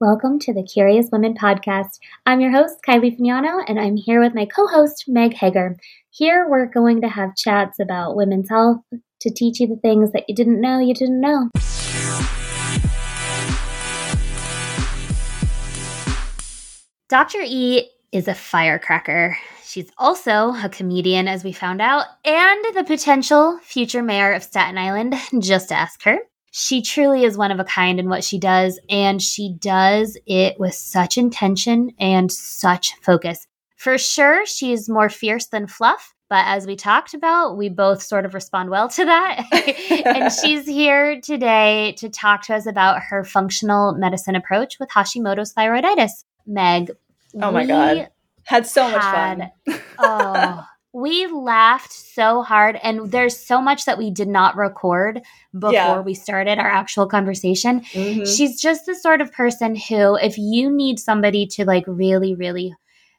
Welcome to the Curious Women podcast. I'm your host, Kylie Fignano, and I'm here with my co-host, Meg Hager. Here we're going to have chats about women's health to teach you the things that you didn't know you didn't know. Dr. E is a firecracker. She's also a comedian, as we found out, and the potential future mayor of Staten Island. Just ask her. She truly is one of a kind in what she does, and she does it with such intention and such focus. For sure, she's more fierce than fluff, but as we talked about, we both sort of respond well to that. And she's here today to talk to us about her functional medicine approach with Hashimoto's thyroiditis. Meg, oh my God. Had so much fun. We laughed so hard, and there's so much that we did not record before we started our actual conversation. Mm-hmm. She's just the sort of person who, if you need somebody to like really, really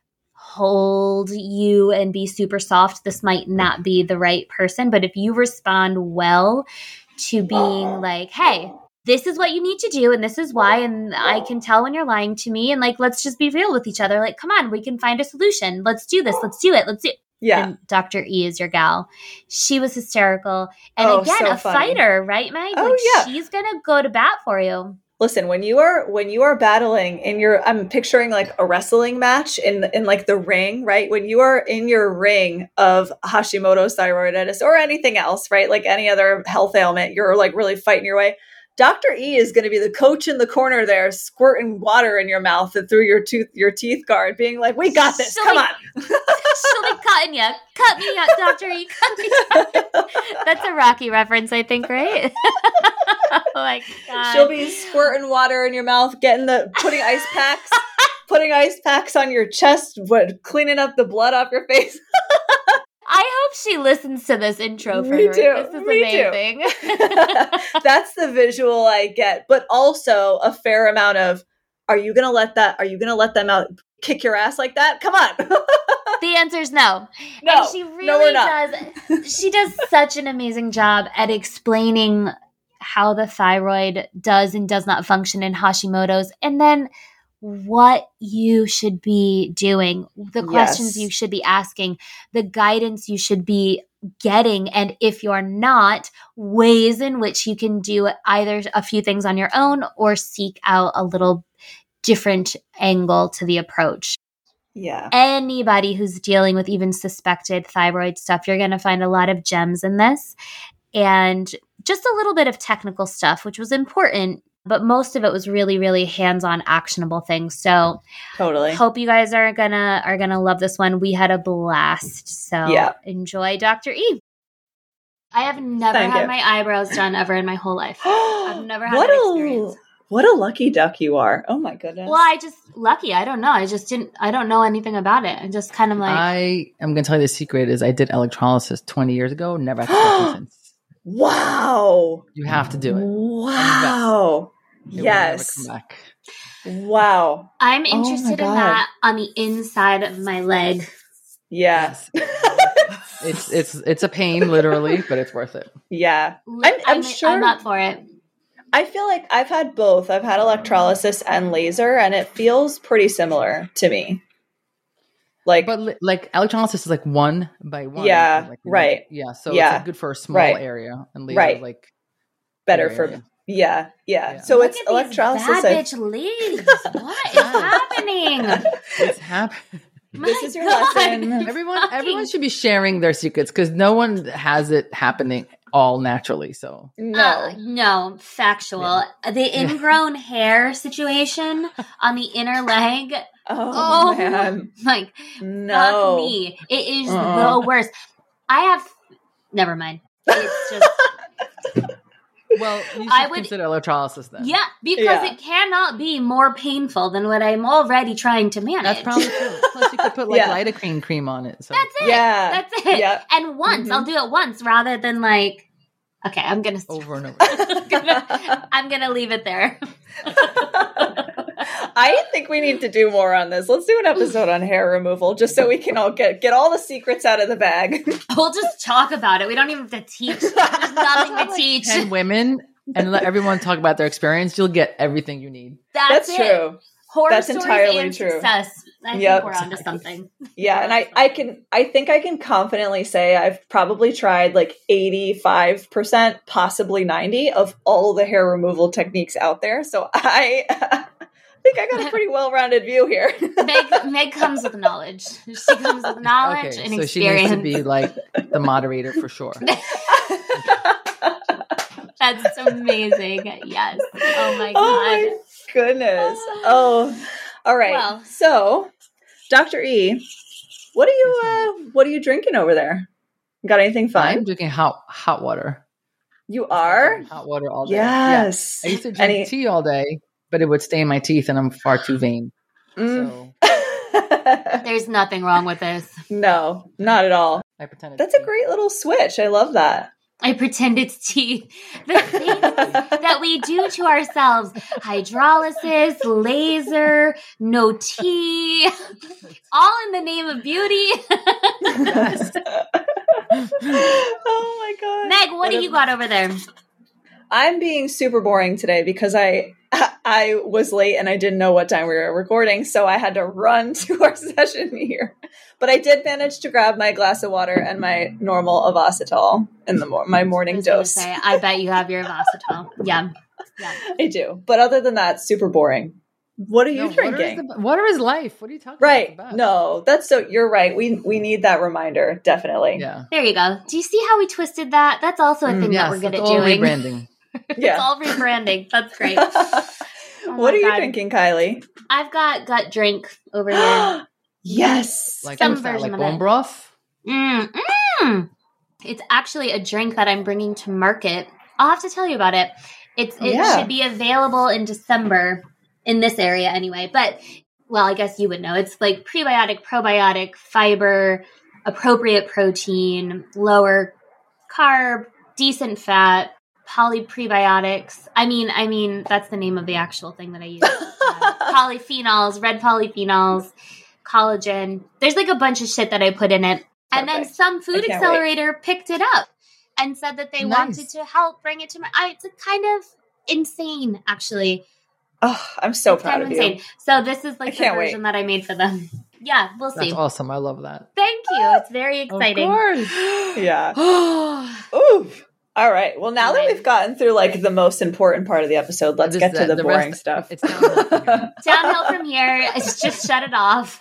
hold you and be super soft, this might not be the right person. But if you respond well to being like, hey, this is what you need to do, and this is why, and I can tell when you're lying to me, and like, let's just be real with each other. Like, come on, we can find a solution. Let's do this. Let's do it. Let's do it. Yeah. And Dr. E is your gal. She was hysterical. And again, so a fighter, right, Meg? She's going to go to bat for you. Listen, when you are battling in I'm picturing like a wrestling match in like the ring, right? When you are in your ring of Hashimoto's thyroiditis or anything else, right? Like any other health ailment, you're like really fighting your way. Dr. E is going to be the coach in the corner there, squirting water in your mouth and through your teeth guard, being like, we got this, come on. She'll be cutting you. Cut me out, Dr. E, cut me out. That's a Rocky reference, I think, right? Oh my God. She'll be squirting water in your mouth, putting ice packs on your chest, cleaning up the blood off your face. I hope she listens to this intro for her. Me too. This is amazing. That's the visual I get, but also a fair amount of, are you going to let them out kick your ass like that? Come on. The answer is no. No, and she really does. She does such an amazing job at explaining how the thyroid does and does not function in Hashimoto's, and then what you should be doing, the questions you should be asking, the guidance you should be getting, and if you're not, ways in which you can do either a few things on your own or seek out a little different angle to the approach. Yeah. Anybody who's dealing with even suspected thyroid stuff, you're going to find a lot of gems in this, and just a little bit of technical stuff, which was important. But most of it was really, really hands-on, actionable things. So, totally. Hope you guys are gonna love this one. We had a blast. So, Enjoy, Dr. E. I have never had my eyebrows done ever in my whole life. I've never had that experience. What a lucky duck you are! Oh my goodness. Well, lucky. I don't know. I don't know anything about it. I just kind of like. I am gonna tell you the secret is I did electrolysis 20 years ago. Never had to since. Wow! You have to do it. Wow! Yes. Wow. I'm interested in that on the inside of my leg. Yes. It's a pain, literally, but it's worth it. Yeah. I'm sure. I'm up for it. I feel like I've had both. I've had electrolysis and laser, and it feels pretty similar to me. But electrolysis is like one by one. Yeah. Right. Yeah. So it's like good for a small area, and laser is like better for. Area. Yeah. So Look it's at electrolysis. These bad bitch ladies. What is happening? It's happening. This is your lesson. Everyone should be sharing their secrets because no one has it happening all naturally. So no, factual. Yeah. The ingrown hair situation on the inner leg. Oh man, like fuck me. It is the worst. Never mind. It's just. Well, you should consider electrolysis then. Yeah, because it cannot be more painful than what I'm already trying to manage. That's probably true. Plus, you could put lidocaine cream on it. So. That's it. Yeah. That's it. Yeah. And once, I'll do it once rather than like, okay, I'm going to... Over and over. I'm going to leave it there. I think we need to do more on this. Let's do an episode on hair removal just so we can all get all the secrets out of the bag. We'll just talk about it. We don't even have to teach. There's nothing to teach. 10 women and let everyone talk about their experience, you'll get everything you need. That's it. true. Horror That's stories entirely and true. success. I Yep. think we're onto something. Yeah, and I think I can confidently say I've probably tried like 85%, possibly 90 of all the hair removal techniques out there. So I think I got a pretty well-rounded view here. Meg comes with knowledge. She comes with knowledge and so experience. she needs to be like the moderator for sure. That's amazing. Yes. Oh my God. Oh my goodness. Oh, all right. Well. So, Dr. E, what are you drinking over there? Got anything fun? I'm drinking hot water. You are? Hot water all day. Yes. Yeah. I used to drink tea all day, but it would stain my teeth and I'm far too vain. So There's nothing wrong with this. no, not at all. I pretend That's a great little switch. I love that. I pretend it's tea. The things that we do to ourselves, hydrolysis, laser, no tea, all in the name of beauty. Oh my God. Meg, what do you got over there? I'm being super boring today because I was late and I didn't know what time we were recording, so I had to run to our session here. But I did manage to grab my glass of water and my normal Avasitol in the my morning dose. I bet you have your Avasitol. Yeah. I do. But other than that, super boring. What are you drinking? Water is life. What are you talking right. about? No, that's so you're right. We need that reminder, definitely. Yeah. There you go. Do you see how we twisted that? That's also a thing that we're good at doing. Rebranding. Yeah. It's all rebranding. That's great. What are you drinking, Kylie? I've got gut drink over here. Yes. Like some what's that, version like of bone it. broth? It's actually a drink that I'm bringing to market. I'll have to tell you about it. It should be available in December in this area anyway. But, well, I guess you would know. It's like prebiotic, probiotic, fiber, appropriate protein, lower carb, decent fat, polyprebiotics. I mean, that's the name of the actual thing that I use. Polyphenols, red polyphenols, collagen. There's like a bunch of shit that I put in it. And then some food accelerator picked it up and said that they wanted to help bring it to my... It's kind of insane, actually. Oh, I'm so proud of you. So this is like the version that I made for them. Yeah, we'll see. That's awesome. I love that. Thank you. It's very exciting. Of course. Yeah. Ooh. All right. Well, now that we've gotten through like the most important part of the episode, let's get to the boring stuff. It's downhill from here. Just shut it off.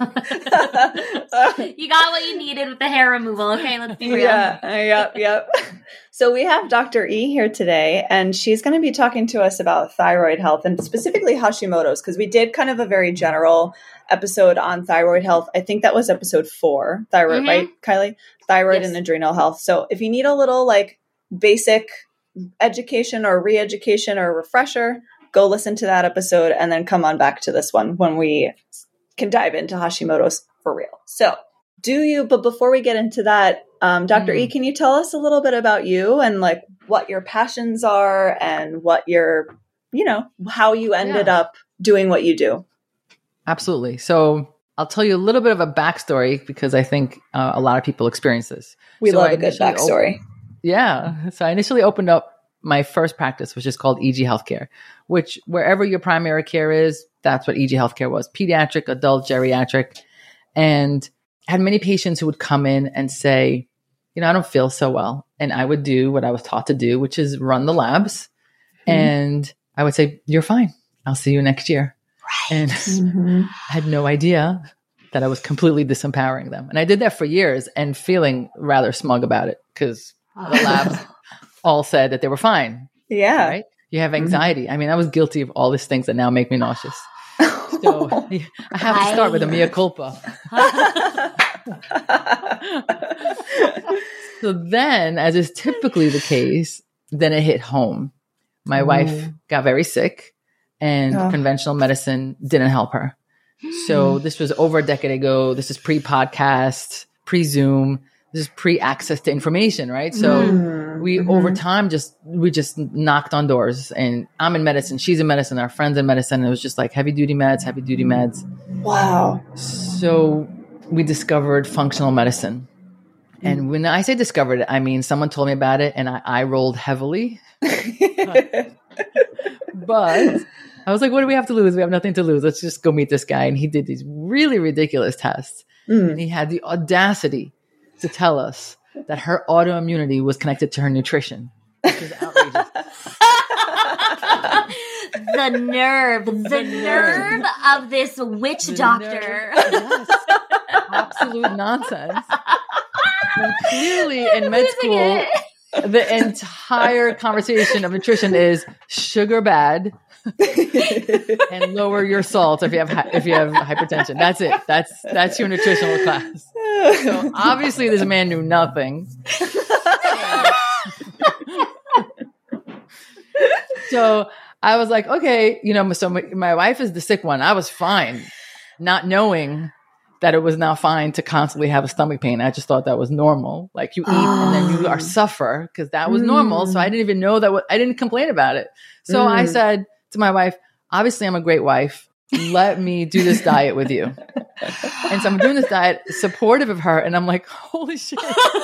You got what you needed with the hair removal. Okay, let's be real. Yeah. Yep. So we have Dr. E here today, and she's going to be talking to us about thyroid health and specifically Hashimoto's, because we did kind of a very general episode on thyroid health. I think that was episode 4, thyroid, right, Kylie? Thyroid and adrenal health. So if you need a little like basic education or re-education or refresher, go listen to that episode and then come on back to this one when we can dive into Hashimoto's for real. So but before we get into that, Dr. E, can you tell us a little bit about you and like what your passions are and what your, how you ended up doing what you do? Absolutely. So I'll tell you a little bit of a backstory because I think a lot of people experience this. We love a good backstory. Yeah. So I initially opened up my first practice, which is called EG Healthcare, which wherever your primary care is, that's what EG Healthcare was. Pediatric, adult, geriatric. And I had many patients who would come in and say, I don't feel so well. And I would do what I was taught to do, which is run the labs. And I would say, you're fine. I'll see you next year. Right. And I had no idea that I was completely disempowering them. And I did that for years and feeling rather smug about it because the labs all said that they were fine. Yeah. Right? You have anxiety. I mean, I was guilty of all these things that now make me nauseous. So I have to start with a mea culpa. So then, as is typically the case, then it hit home. My wife got very sick and conventional medicine didn't help her. So this was over a decade ago. This is pre-podcast, pre-Zoom. This is pre-access to information, right? So we, over time, we just knocked on doors. And I'm in medicine. She's in medicine. Our friends in medicine. And it was just like heavy-duty meds. Wow. So we discovered functional medicine. And when I say discovered it, I mean someone told me about it and I rolled heavily. But I was like, what do we have to lose? We have nothing to lose. Let's just go meet this guy. And he did these really ridiculous tests. And he had the audacity to tell us that her autoimmunity was connected to her nutrition, which is outrageous. The nerve of this witch doctor. Yes. Absolute nonsense. And clearly in med school, the entire conversation of nutrition is sugar bad and lower your salt if you have hypertension. That's it. That's your nutritional class. So obviously this man knew nothing. So I was like, okay, so my wife is the sick one. I was fine, not knowing that it was not fine to constantly have a stomach pain. I just thought that was normal. Like you eat and then you suffer because that was normal. So I didn't even know that. I didn't complain about it. So I said to my wife, obviously I'm a great wife. Let me do this diet with you. And so I'm doing this diet, supportive of her. And I'm like, holy shit.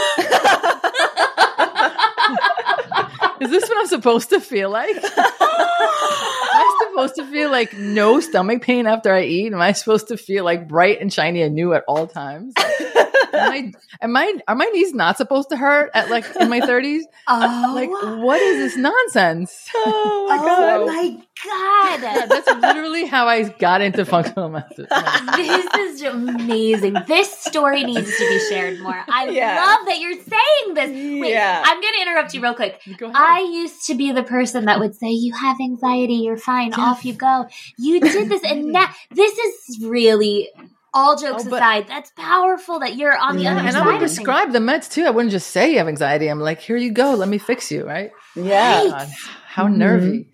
Is this what I'm supposed to feel like? Am I supposed to feel like no stomach pain after I eat? Am I supposed to feel like bright and shiny and new at all times? Are my knees not supposed to hurt at in my 30s? Oh. Like, what is this nonsense? Oh my God. Oh my God. Yeah, that's literally how I got into functional medicine. This is amazing. This story needs to be shared more. I love that you're saying this. Wait, I'm going to interrupt you real quick. Go ahead. I used to be the person that would say, you have anxiety, you're fine, off you go. You did this, and now this is really... All jokes aside, that's powerful that you're on the other side. And I would prescribe the meds too. I wouldn't just say you have anxiety. I'm like, here you go. Let me fix you, right? Yeah. God, how nervy.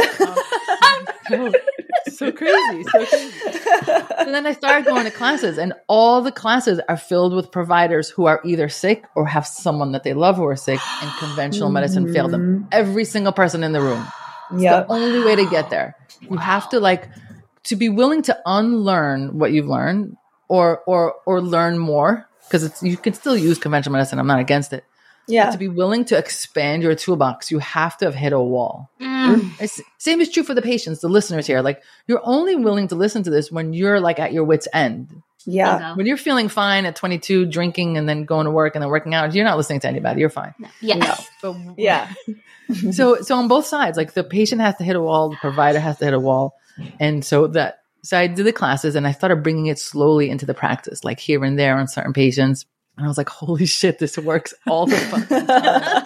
So crazy. So then I started going to classes, and all the classes are filled with providers who are either sick or have someone that they love who are sick, and conventional medicine failed them. Every single person in the room. It's the only way to get there. You have to to be willing to unlearn what you've learned or learn more, because you can still use conventional medicine. I'm not against it. Yeah. But to be willing to expand your toolbox, you have to have hit a wall. Same is true for the patients, the listeners here. Like, you're only willing to listen to this when you're at your wit's end. Yeah. When you're feeling fine at 22, drinking and then going to work and then working out, you're not listening to anybody. You're fine. No. Yes. No. But, yeah. So on both sides, the patient has to hit a wall, the provider has to hit a wall. And so I did the classes and I started bringing it slowly into the practice, here and there on certain patients. And I was like, holy shit, this works all the fucking time.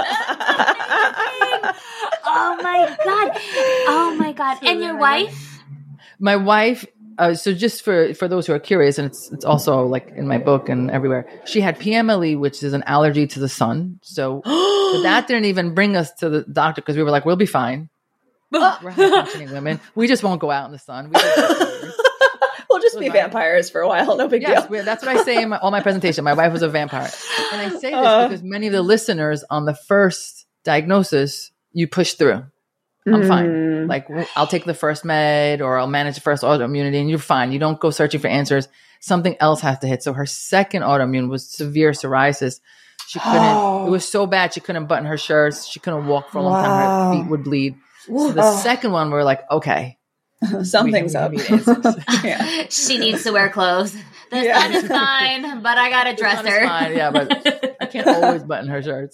Oh my God. So and your wife? My wife, so just for those who are curious, and it's also in my book and everywhere, she had PMLE, which is an allergy to the sun. So but that didn't even bring us to the doctor, because we were like, we'll be fine. We're high-functioning women. We just won't go out in the sun. We'll just be vampires for a while. No big deal. That's what I say in all my presentation. My wife was a vampire. And I say this because many of the listeners on the first diagnosis, you push through. I'm fine. I'll take the first med, or I'll manage the first autoimmunity, and you're fine. You don't go searching for answers. Something else has to hit. So her second autoimmune was severe psoriasis. She couldn't, it was so bad, she couldn't button her shirts. She couldn't walk for a long time. Her feet would bleed. So the second one, we're like, okay, something's up. She needs to wear clothes. The sun is fine, but I got to dress her. Fine, yeah, but I can't always button her shirts.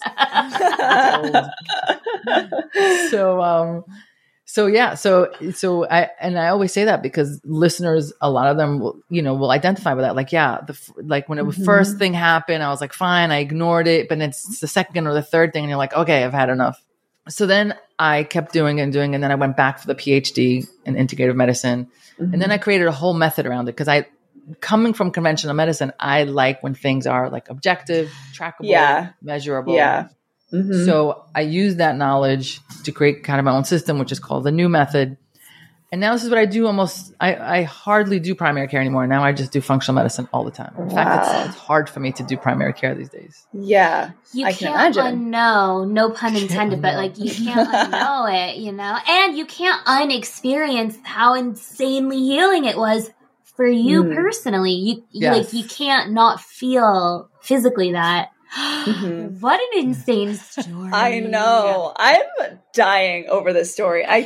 So I always say that because listeners, a lot of them will identify with that. When it was first thing happened, I was like, fine, I ignored it, but it's the second or the third thing, and you're like, okay, I've had enough. So then I kept doing and then I went back for the PhD in integrative medicine. And then I created a whole method around it, because coming from conventional medicine, I like when things are objective, trackable, measurable. Yeah. So I use that knowledge to create kind of my own system, which is called the new method. And now this is what I do I hardly do primary care anymore. Now I just do functional medicine all the time. In fact, it's hard for me to do primary care these days. Yeah. I can't unknow, no pun intended, but you can't unknow it, and you can't unexperience how insanely healing it was for you personally. You can't not feel physically that. What an insane story. I know. I'm dying over this story. I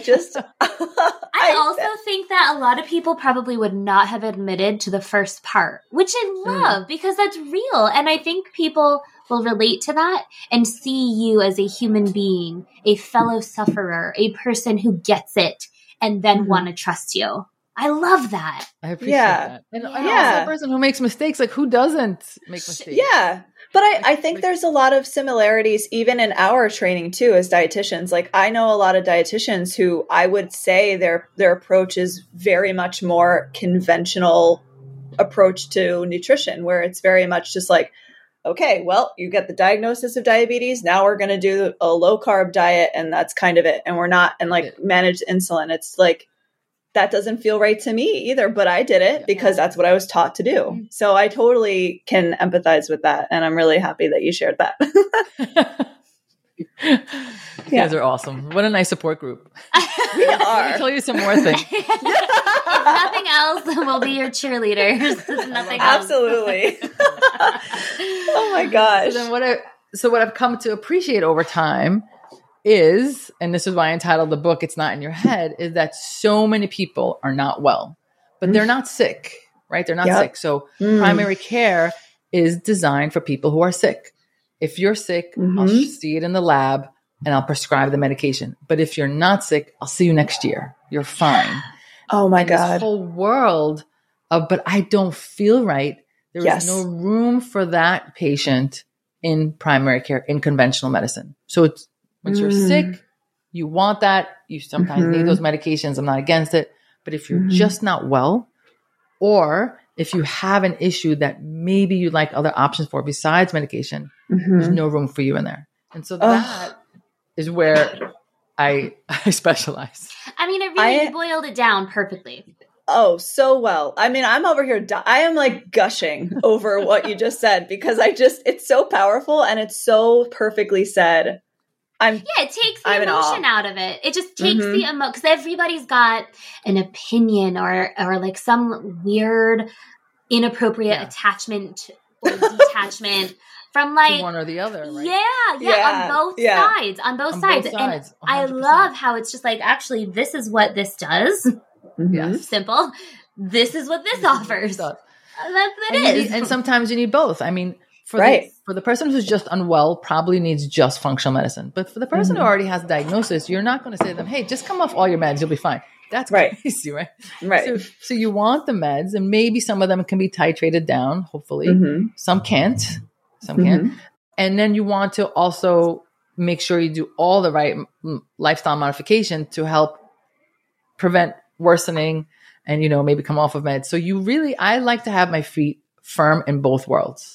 also think that a lot of people probably would not have admitted to the first part, which I love because that's real. And I think people will relate to that and see you as a human being, a fellow sufferer, a person who gets it and then want to trust you. I love that. I appreciate that. And also a person who makes mistakes, like who doesn't make mistakes? Yeah. But I think there's a lot of similarities even in our training too as dietitians. Like I know a lot of dietitians who I would say their approach is very much more conventional approach to nutrition, where it's very much just like, okay, well, you get the diagnosis of diabetes. Now we're going to do a low carb diet and that's kind of it. And we're not, and like manage insulin. It's like, that doesn't feel right to me either, but I did it because that's what I was taught to do. So I totally can empathize with that. And I'm really happy that you shared that. You guys are awesome. What a nice support group. We are. Let me tell you some more things. If nothing else, we'll be your cheerleaders. Nothing else. Absolutely. Oh my gosh. So what I've come to appreciate over time is, and this is why I entitled the book, It's Not in Your Head, is that so many people are not well, but they're not sick, right? They're not sick. So primary care is designed for people who are sick. If you're sick, I'll see it in the lab and I'll prescribe the medication. But if you're not sick, I'll see you next year. You're fine. Oh my God. This whole world of, but I don't feel right. There is no room for that patient in primary care, in conventional medicine. So it's, once you're sick, you want that. You sometimes need those medications. I'm not against it. But if you're just not well, or if you have an issue that maybe you'd like other options for besides medication, there's no room for you in there. And so that is where I specialize. I mean, it really boiled it down perfectly. Oh, so well. I mean, I'm over here. I am like gushing over what you just said because it's so powerful and it's so perfectly said. It takes the emotion out of it. It just takes the emotion, because everybody's got an opinion or like some weird, inappropriate attachment or detachment from like one or the other, right? On both sides. On both sides. And 100%. I love how it's just like, actually, this is what this does. Yes. Simple. This is what this offers. That is. And sometimes you need both. I mean, for the person who's just unwell, probably needs just functional medicine. But for the person who already has a diagnosis, you're not going to say to them, hey, just come off all your meds. You'll be fine. That's crazy, right? Right. So you want the meds, and maybe some of them can be titrated down, hopefully. Some can't. Some can. And then you want to also make sure you do all the right lifestyle modification to help prevent worsening and, maybe come off of meds. So I like to have my feet firm in both worlds.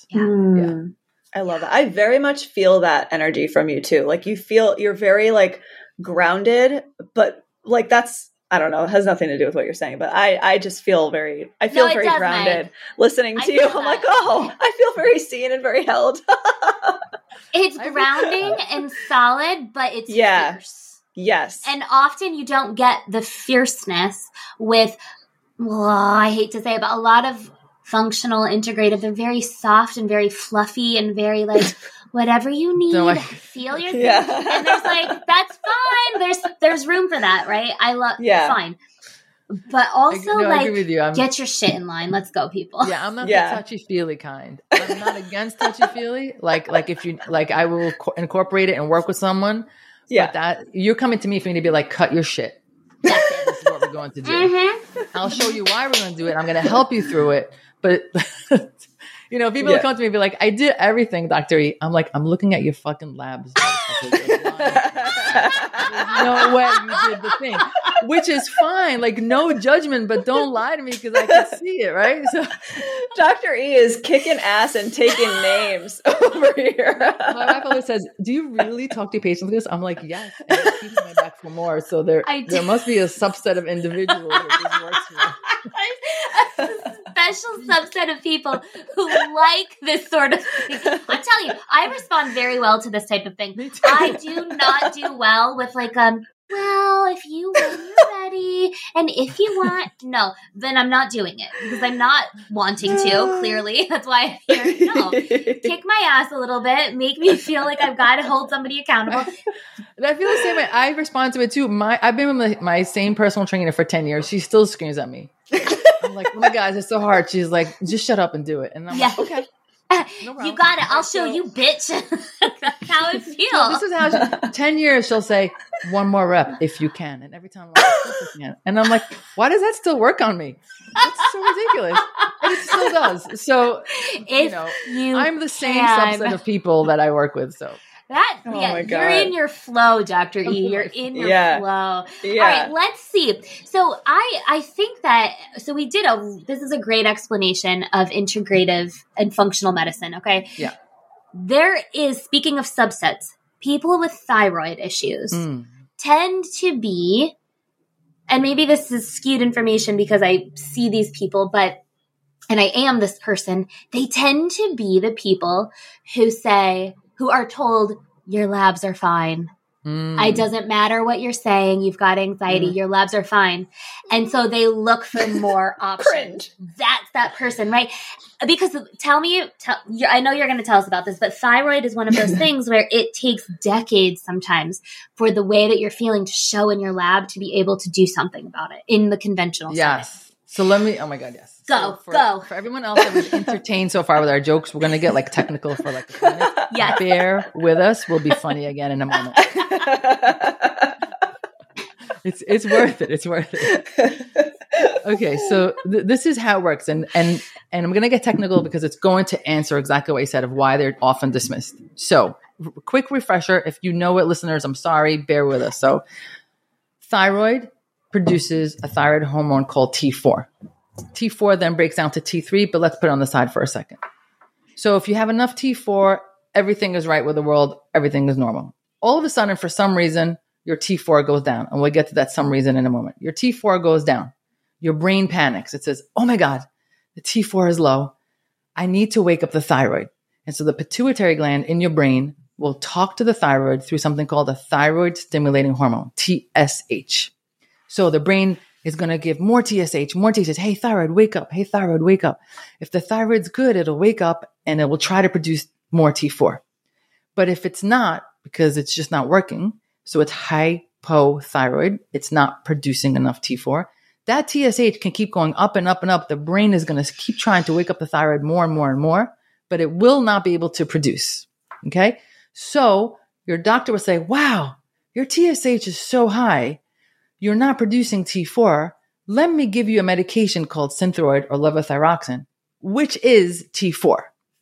I love it. I very much feel that energy from you too. Like you're very like grounded, but like that's, I don't know, it has nothing to do with what you're saying, but I just feel very grounded listening to you. I'm like, I feel very seen and very held. It's grounding and solid, but it's fierce. Yes. And often you don't get the fierceness with, I hate to say it, but a lot of functional integrative, they're very soft and very fluffy and very like, whatever you need, feel your thing. And there's like, that's fine. There's room for that, right? I love, fine. But also I agree with you. Get your shit in line. Let's go, people. Yeah, I'm not the touchy-feely kind. I'm not against touchy-feely. Like if you, like I will incorporate it and work with someone. But that you're coming to me for me to be like, cut your shit. This is what we're going to do. I'll show you why we're going to do it. I'm going to help you through it. But, people come to me and be like, I did everything, Dr. E. I'm like, I'm looking at your fucking labs. There's no way you did the thing. Which is fine. Like, no judgment, but don't lie to me because I can see it, right? So, Dr. E is kicking ass and taking names over here. My wife always says, do you really talk to your patients like this? I'm like, yes. And it keeps my back for more. So there must be a subset of individuals that this works for. Special subset of people who like this sort of thing. I'm telling you, I respond very well to this type of thing. I do not do well with like well, if you when you're ready, and if you want, no, then I'm not doing it because I'm not wanting to. Clearly, that's why I'm here. No, kick my ass a little bit, make me feel like I've got to hold somebody accountable. And I feel the same way. I respond to it too. I've been with my same personal trainer for 10 years. She still screams at me. I'm like, oh my God, it's so hard. She's like, just shut up and do it. And I'm like, okay. No you got it. I'll show you, bitch. That's how it feels. So this is how 10 years she'll say, one more rep if you can. And every time I'm like, if you can. And I'm like, why does that still work on me? That's so ridiculous. And it still does. So, I'm the same subset of people that I work with. So. You're in your flow, Dr. E. You're in your flow. Yeah. All right, let's see. So I think that, we did this is a great explanation of integrative and functional medicine, okay? Yeah. There is, speaking of subsets, people with thyroid issues tend to be, and maybe this is skewed information because I see these people, and I am this person, they tend to be the people who are told your labs are fine. It doesn't matter what you're saying. You've got anxiety. Your labs are fine. And so they look for more options. That's that person, right? Because I know you're going to tell us about this, but thyroid is one of those things where it takes decades sometimes for the way that you're feeling to show in your lab to be able to do something about it in the conventional Yes. setting. So oh my God, yes. Go. For everyone else that was entertained so far with our jokes, we're going to get like technical for like a minute. Yes. Bear with us. We'll be funny again in a moment. It's worth it. It's worth it. Okay. So this is how it works. And I'm going to get technical because it's going to answer exactly what you said of why they're often dismissed. So quick refresher. If you know it, listeners, I'm sorry, bear with us. So thyroid produces a thyroid hormone called T4. T4 then breaks down to T3, but let's put it on the side for a second. So if you have enough T4, everything is right with the world. Everything is normal. All of a sudden, for some reason, your T4 goes down. And we'll get to that some reason in a moment. Your T4 goes down. Your brain panics. It says, oh my God, the T4 is low. I need to wake up the thyroid. And so the pituitary gland in your brain will talk to the thyroid through something called a thyroid stimulating hormone, TSH. So the brain is going to give more TSH. Hey, thyroid, wake up. Hey, thyroid, wake up. If the thyroid's good, it'll wake up and it will try to produce more T4. But if it's not, because it's just not working, so it's hypothyroid, it's not producing enough T4, that TSH can keep going up and up and up. The brain is going to keep trying to wake up the thyroid more and more and more, but it will not be able to produce. Okay? So your doctor will say, wow, your TSH is so high. You're not producing T4. Let me give you a medication called Synthroid or levothyroxine, which is T4.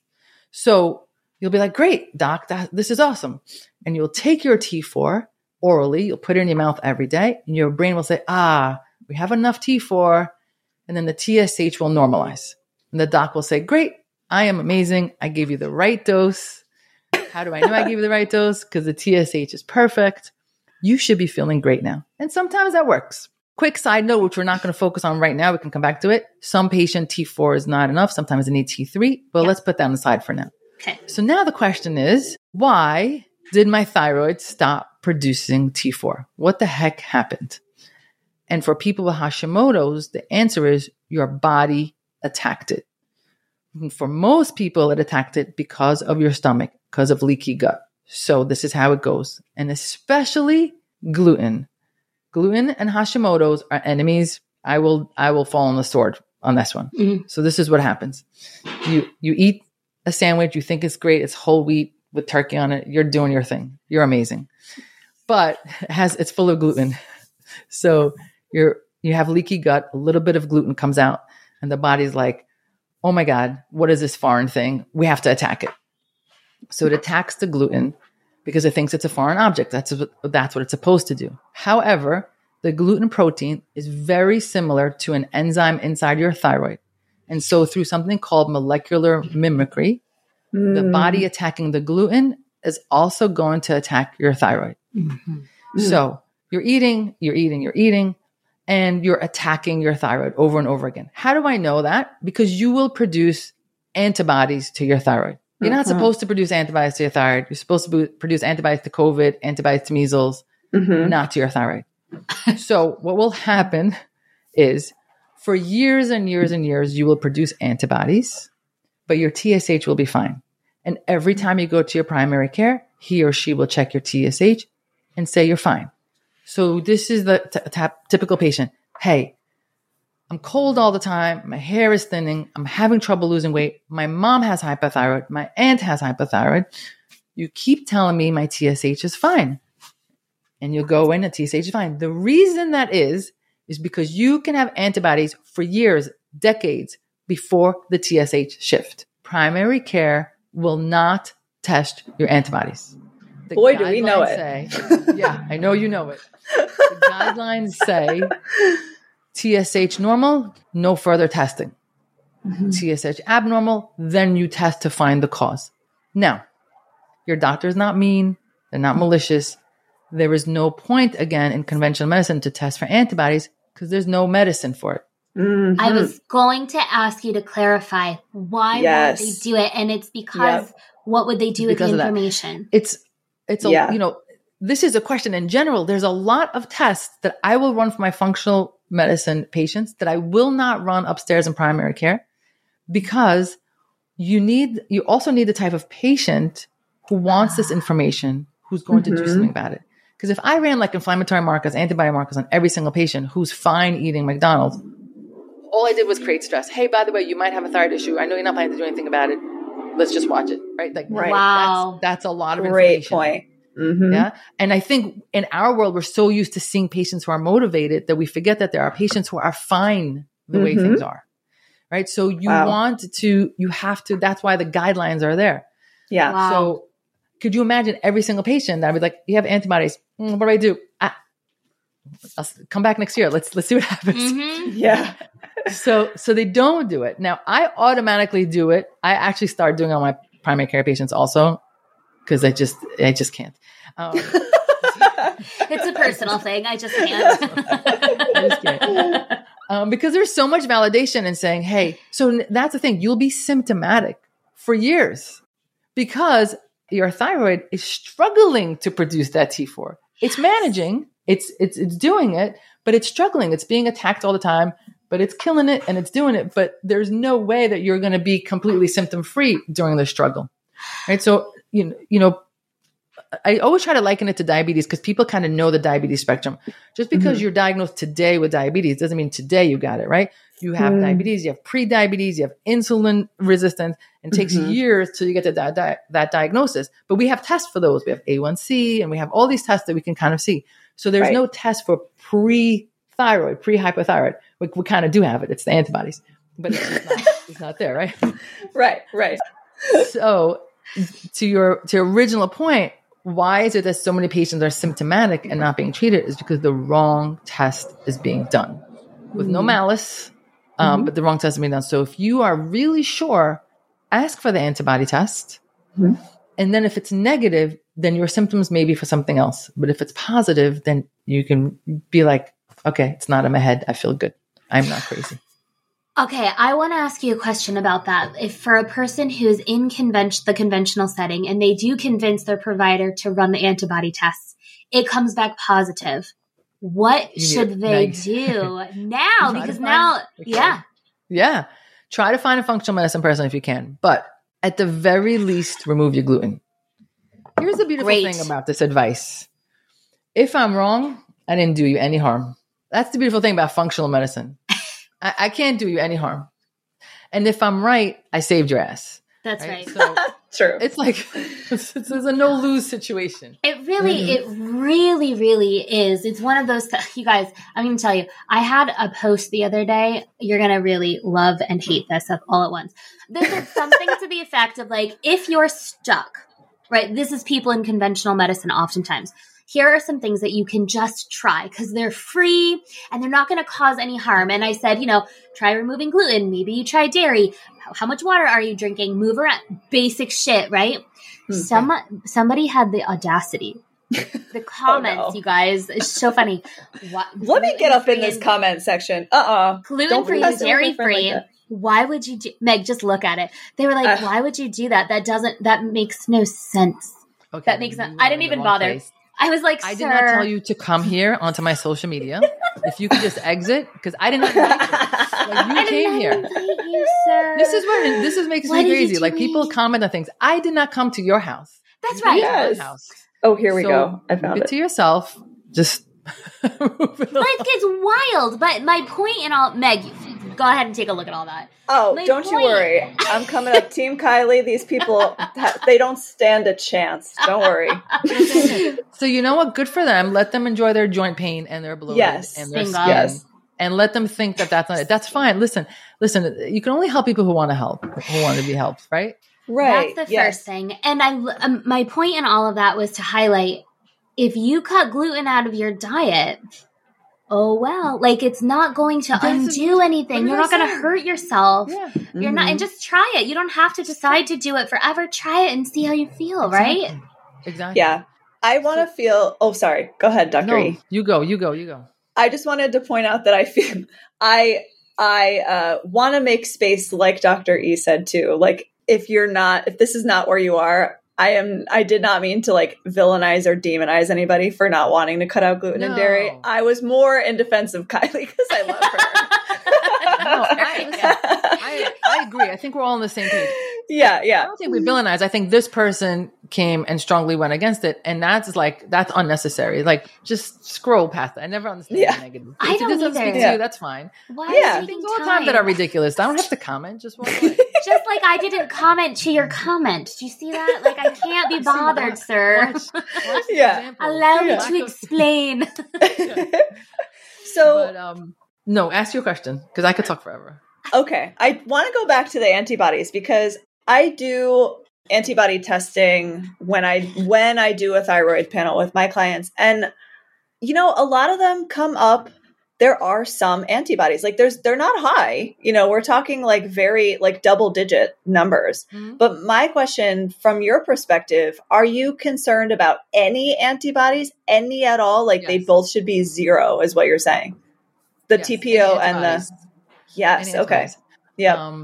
So you'll be like, great, doc, this is awesome. And you'll take your T4 orally, you'll put it in your mouth every day, and your brain will say, we have enough T4, and then the TSH will normalize. And the doc will say, great, I am amazing. I gave you the right dose. How do I know I gave you the right dose? Because the TSH is perfect. You should be feeling great now. And sometimes that works. Quick side note, which we're not going to focus on right now. We can come back to it. Some patient T4 is not enough. Sometimes they need T3, but let's put that on the side for now. Okay. So now the question is, why did my thyroid stop producing T4? What the heck happened? And for people with Hashimoto's, the answer is your body attacked it. And for most people, it attacked it because of your stomach, because of leaky gut. So this is how it goes. And especially gluten. Gluten and Hashimoto's are enemies. I will fall on the sword on this one. Mm-hmm. So this is what happens. You eat a sandwich, you think it's great, it's whole wheat with turkey on it. You're doing your thing. You're amazing. But it's full of gluten. So you have leaky gut, a little bit of gluten comes out, and the body's like, oh my God, what is this foreign thing? We have to attack it. So it attacks the gluten because it thinks it's a foreign object. That's what it's supposed to do. However, the gluten protein is very similar to an enzyme inside your thyroid. And so through something called molecular mimicry, the body attacking the gluten is also going to attack your thyroid. Mm-hmm. So you're eating, and you're attacking your thyroid over and over again. How do I know that? Because you will produce antibodies to your thyroid. You're not supposed to produce antibodies to your thyroid. You're supposed to produce antibodies to COVID, antibodies to measles. not to your thyroid. So what will happen is for years and years and years, you will produce antibodies, but your TSH will be fine. And every time you go to your primary care, he or she will check your TSH and say you're fine. So this is the typical patient. Hey, I'm cold all the time. My hair is thinning. I'm having trouble losing weight. My mom has hypothyroid. My aunt has hypothyroid. You keep telling me my TSH is fine. And you go in and TSH is fine. The reason that is because you can have antibodies for years, decades before the TSH shift. Primary care will not test your antibodies. The Boy, do we know it. Yeah, I know you know it. The guidelines say TSH normal, no further testing. TSH abnormal, then you test to find the cause. Now, your doctor's not mean. They're not malicious. There is no point, again, in conventional medicine to test for antibodies because there's no medicine for it. I was going to ask you to clarify why won't they do it, and it's because what would they do with the information? This is a question in general. There's a lot of tests that I will run for my functional medicine patients that I will not run upstairs in primary care because you also need the type of patient who wants this information, who's going to do something about it. Because if I ran like inflammatory markers, antibody markers on every single patient who's fine eating McDonald's, all I did was create stress. Hey, by the way, you might have a thyroid issue. I know you're not planning to do anything about it. Let's just watch it, right? Like, wow, that's a lot of great information. Point. Yeah, and I think in our world we're so used to seeing patients who are motivated that we forget that there are patients who are fine the way things are, right? So you have to. That's why the guidelines are there. Yeah. Wow. So could you imagine every single patient that I'd be like, you have antibodies. What do I do? I'll come back next year. Let's see what happens. Yeah. So they don't do it. Now I automatically do it. I actually start doing it on my primary care patients also because I just can't. It's a personal thing. I just can't. Because there's so much validation in saying, hey, so that's the thing. You'll be symptomatic for years because your thyroid is struggling to produce that T4. It's managing, it's doing it, but it's struggling. It's being attacked all the time, but it's killing it and it's doing it. But there's no way that you're going to be completely symptom-free during the struggle, right? So, I always try to liken it to diabetes because people kind of know the diabetes spectrum. Just because you're diagnosed today with diabetes doesn't mean today you got it, right? You have diabetes, you have pre-diabetes, you have insulin resistance, and it takes years till you get to that diagnosis. But we have tests for those. We have A1C, and we have all these tests that we can kind of see. So there's no test for pre-thyroid, pre-hypothyroid. We kind of do have it. It's the antibodies. But it's not there, right? Right. So to your original point, why is it that so many patients are symptomatic and not being treated is because the wrong test is being done with no malice, but the wrong test is being done. So if you are really sure, ask for the antibody test. And then if it's negative, then your symptoms may be for something else. But if it's positive, then you can be like, okay, it's not in my head. I feel good. I'm not crazy. Okay, I want to ask you a question about that. If for a person who's in the conventional setting and they do convince their provider to run the antibody tests, it comes back positive. What should they do now? Because now, Yeah. Try to find a functional medicine person if you can. But at the very least, remove your gluten. Here's the beautiful thing about this advice. If I'm wrong, I didn't do you any harm. That's the beautiful thing about functional medicine. I can't do you any harm. And if I'm right, I saved your ass. That's right. So, true. It's like, it's a no-lose situation. It really, really is. It's one of those, you guys, I'm going to tell you, I had a post the other day. You're going to really love and hate this all at once. This is something to the effect of like, if you're stuck, right? This is people in conventional medicine oftentimes. Here are some things that you can just try because they're free and they're not going to cause any harm. And I said, try removing gluten. Maybe you try dairy. How much water are you drinking? Move around. Basic shit, right? Somebody had the audacity. The comments, you guys, it's so funny. Let me get up in this comment section. Gluten-free, dairy-free. Like why would you do, Meg, just look at it. They were like, why would you do that? That makes no sense. Okay, that makes sense. I didn't even bother. I was like, I sir. did not tell you to come here onto my social media. If you could just exit, because I did not invite you. Like, you came here. Invite you, sir. This makes What me are you crazy. Like, people doing? comment on things. I did not come to your house. That's You came right. to my Yes. house. Oh, here we So go. I keep found it it. to yourself. Just move it along. Like, it's wild. But my point in all, Meg, go ahead and take a look at all that. Oh, My don't you point- worry. I'm coming up. Team Kylie, these people, they don't stand a chance. Don't worry. So you know what? Good for them. Let them enjoy their joint pain and their bloated Yes. and their Bingo. skin. Yes. And let them think that that's not it. That's fine. Listen. You can only help people who want to help, who want to be helped, right? Right. That's the yes. first thing. And my point in all of that was to highlight, if you cut gluten out of your diet, oh well, like, it's not going to undo anything. what You're did not I going to say? hurt yourself. Yeah. You're not, and just try it. You don't have to decide to do it forever. Try it and see how you feel, right? Exactly. Yeah. I want to feel. Oh, sorry. Go ahead, Dr. No, E. you go. I just wanted to point out that I feel I want to make space, like Dr. E said too. Like, if this is not where you are, I did not mean to like villainize or demonize anybody for not wanting to cut out gluten and dairy. No. I was more in defense of Kylie because I love her. No, I agree. I think we're all on the same page. Yeah. I don't think we villainize. I think this person came and strongly went against it, and that's unnecessary. Like, just scroll past it. I never understand the negative. I If it don't doesn't speak either. to you, that's fine. Why Yeah. are you Things all the time that are ridiculous. I don't have to comment. Just walk away. Just like I didn't comment to your comment. Do you see that? Like, I can't be bothered, sir. Watch the Yeah. example. Allow me Lack to of- explain. So, But no, ask your question because I could talk forever. okay. I want to go back to the antibodies because I do antibody testing when I do a thyroid panel with my clients. And, a lot of them come up. There are some antibodies, like they're not high, we're talking like very like double digit numbers. Mhm. But my question from your perspective, are you concerned about any antibodies, any at all? Like they Yes. both should be 0 is what you're saying. The Yes, TPO any and the, antibodies. yes. Any Okay. antibodies. Yeah.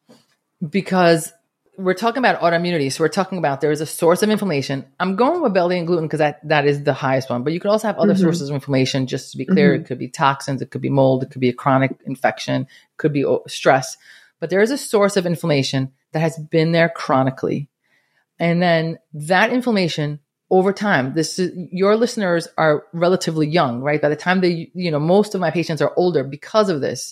Because we're talking about autoimmunity. So we're talking about there is a source of inflammation. I'm going with belly and gluten because that is the highest one, but you could also have other Mhm. sources of inflammation. Just to be clear, Mhm. it could be toxins, it could be mold, it could be a chronic infection, it could be stress, but there is a source of inflammation that has been there chronically. And then that inflammation over time, your listeners are relatively young, right? By the time most of my patients are older because of this.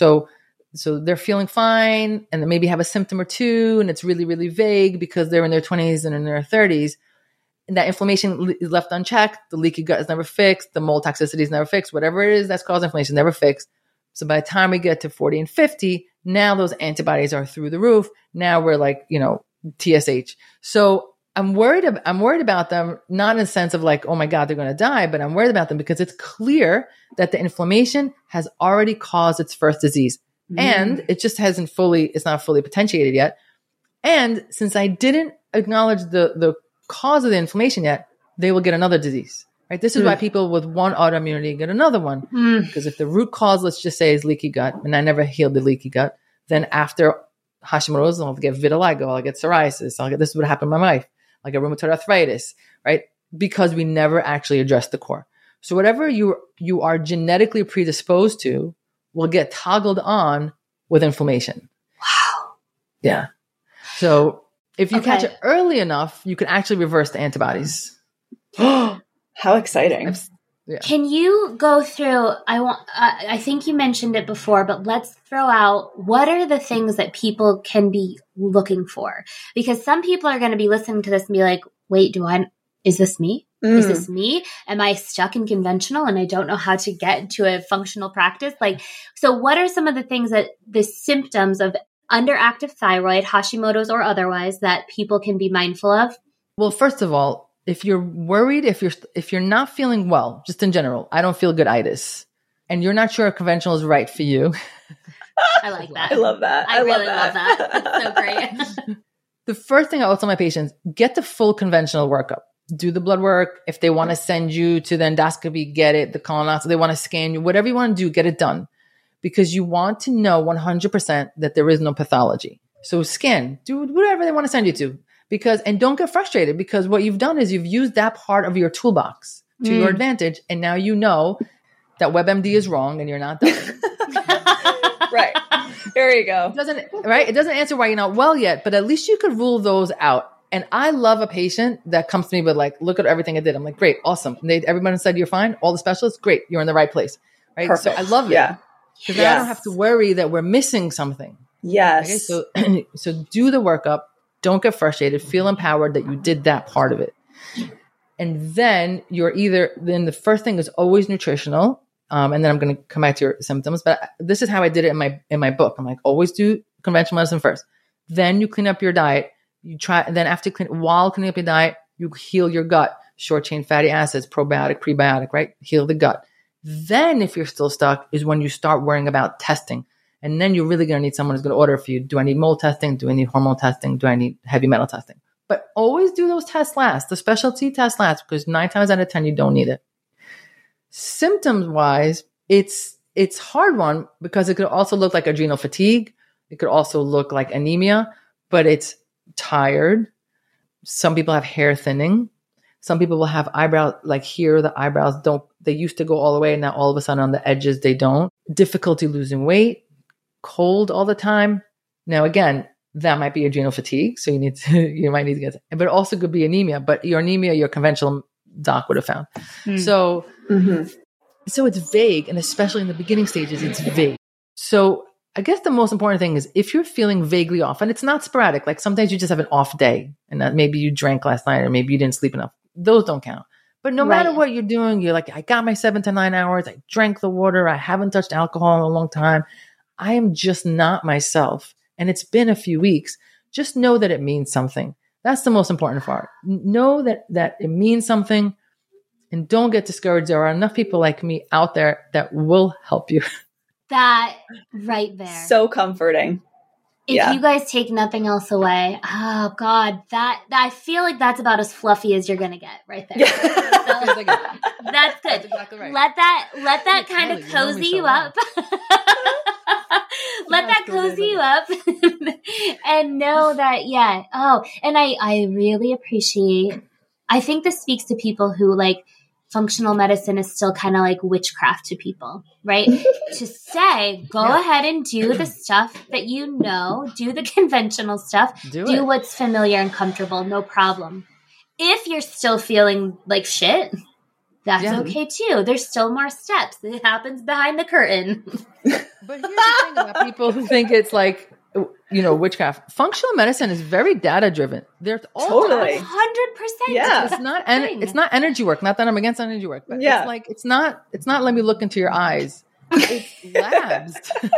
So they're feeling fine and they maybe have a symptom or two and it's really, really vague because they're in their 20s and in their 30s. And that inflammation is left unchecked. The leaky gut is never fixed. The mold toxicity is never fixed. Whatever it is that's caused inflammation is never fixed. So by the time we get to 40 and 50, now those antibodies are through the roof. Now we're like, TSH. So I'm worried about them, not in the sense of like, oh my God, they're going to die, but I'm worried about them because it's clear that the inflammation has already caused its first disease. And it just it's not fully potentiated yet. And since I didn't acknowledge the cause of the inflammation yet, they will get another disease, right? This is why people with one autoimmunity get another one. Because if the root cause, let's just say, is leaky gut, and I never healed the leaky gut, then after Hashimoto's, I'll get vitiligo, I'll get psoriasis, this is what happened to my wife, I'll get rheumatoid arthritis, right? Because we never actually addressed the core. So whatever you are genetically predisposed to will get toggled on with inflammation. Wow. Yeah. So if you catch Okay. it early enough, you can actually reverse the antibodies. How exciting. Yeah. Can you go through? I think you mentioned it before, but let's throw out what are the things that people can be looking for? Because some people are going to be listening to this and be like, "Wait, is this me? Is this me? Am I stuck in conventional and I don't know how to get to a functional practice?" So what are some of the things that the symptoms of underactive thyroid, Hashimoto's or otherwise, that people can be mindful of? Well, first of all, if you're worried, if you're not feeling well, just in general, I don't feel good itis, and you're not sure if conventional is right for you. I like that. I love that. I really love that. That's so great. The first thing I tell my patients, get the full conventional workup. Do the blood work. If they want to send you to the endoscopy, get it. The colonoscopy, they want to scan you. Whatever you want to do, get it done. Because you want to know 100% that there is no pathology. So scan. Do whatever they want to send you to. and don't get frustrated, because what you've done is you've used that part of your toolbox to your advantage. And now you know that WebMD is wrong and you're not done. Right. There you go. It doesn't answer why you're not well yet, but at least you could rule those out. And I love a patient that comes to me with like, look at everything I did. I'm like, great, awesome. And everybody said you're fine. All the specialists, great. You're in the right place. Right. Perfect. So I love it. Yeah. Because then I don't have to worry that we're missing something. Yes. Okay? So do the workup. Don't get frustrated. Feel empowered that you did that part of it. And then then the first thing is always nutritional. And then I'm going to come back to your symptoms, but this is how I did it in my book. I'm like, always do conventional medicine first. Then you clean up your diet. While cleaning up your diet, you heal your gut, short chain fatty acids, probiotic, prebiotic, right? Heal the gut. Then if you're still stuck is when you start worrying about testing. And then you're really going to need someone who's going to order for you. Do I need mold testing? Do I need hormone testing? Do I need heavy metal testing? But always do those tests last. The specialty test last, because 9 times out of 10, you don't need it. Symptoms wise, it's hard one, because it could also look like adrenal fatigue. It could also look like anemia, but it's tired. Some people have hair thinning. Some people will have eyebrows, like here, the eyebrows they used to go all the way, and now all of a sudden on the edges, they don't. Difficulty losing weight, cold all the time. Now, again, that might be adrenal fatigue. So you might need to get, but it also could be anemia, but your anemia, your conventional doc would have found. So it's vague. And especially in the beginning stages, it's vague. So I guess the most important thing is if you're feeling vaguely off, and it's not sporadic, like sometimes you just have an off day and that maybe you drank last night or maybe you didn't sleep enough. Those don't count. But no matter what you're doing, you're like, I got my 7 to 9 hours. I drank the water. I haven't touched alcohol in a long time. I am just not myself. And it's been a few weeks. Just know that it means something. That's the most important part. Know that it means something, and don't get discouraged. There are enough people like me out there that will help you. That right there. So comforting. If you guys take nothing else away, oh God, that I feel like that's about as fluffy as you're gonna get right there. So, that's good. That's exactly right. Let that kind of cozy you up. Let that cozy you up and know that, and I really appreciate, I think this speaks to people who like functional medicine is still kind of like witchcraft to people, right? To say, go ahead and do the stuff that you know, do the conventional stuff, do what's familiar and comfortable, no problem. If you're still feeling like shit, that's okay too. There's still more steps. It happens behind the curtain. But here's the thing about people who think it's like, witchcraft. Functional medicine is very data driven. There's totally 100%. Yeah, it's not energy work. Not that I'm against energy work, but it's not. Let me look into your eyes. It's labs.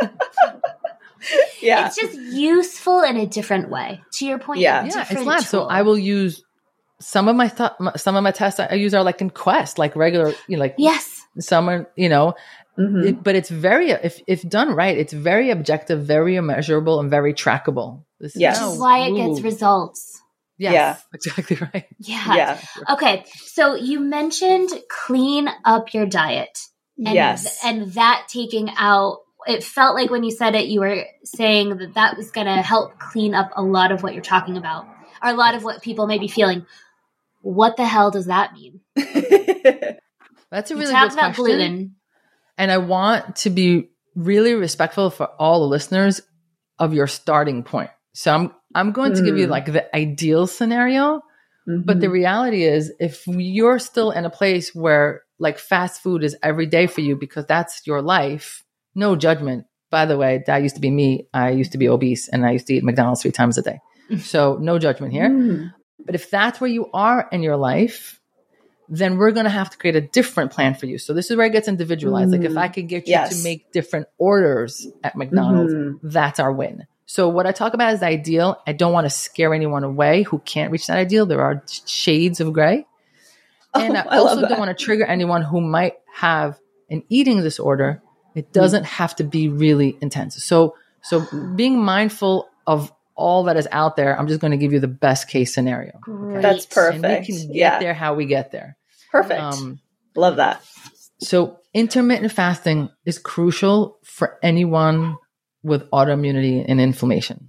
It's just useful in a different way. To your point, it's labs. So I will use some of my tests I use are like in Quest, like regular, some are, but it's very, if done right, it's very objective, very immeasurable, and very trackable. This is why it gets results. Yes, exactly right. Yeah. Okay. So you mentioned clean up your diet. And that taking out, it felt like when you said it, you were saying that was going to help clean up a lot of what you're talking about, or a lot of what people may be feeling. What the hell does that mean? That's a really good question. About gluten. And I want to be really respectful for all the listeners of your starting point. So I'm going to give you like the ideal scenario, but the reality is if you're still in a place where like fast food is every day for you because that's your life, no judgment. By the way, that used to be me. I used to be obese and I used to eat McDonald's 3 times a day. So no judgment here. But if that's where you are in your life, then we're going to have to create a different plan for you. So this is where it gets individualized. Like if I could get you to make different orders at McDonald's, that's our win. So what I talk about is the ideal. I don't want to scare anyone away who can't reach that ideal. There are shades of gray. And I also don't want to trigger anyone who might have an eating disorder. It doesn't have to be really intense. So being mindful of all that is out there, I'm just going to give you the best case scenario. Okay? That's perfect. And we can get there how we get there. Perfect. Love that. So intermittent fasting is crucial for anyone with autoimmunity and inflammation.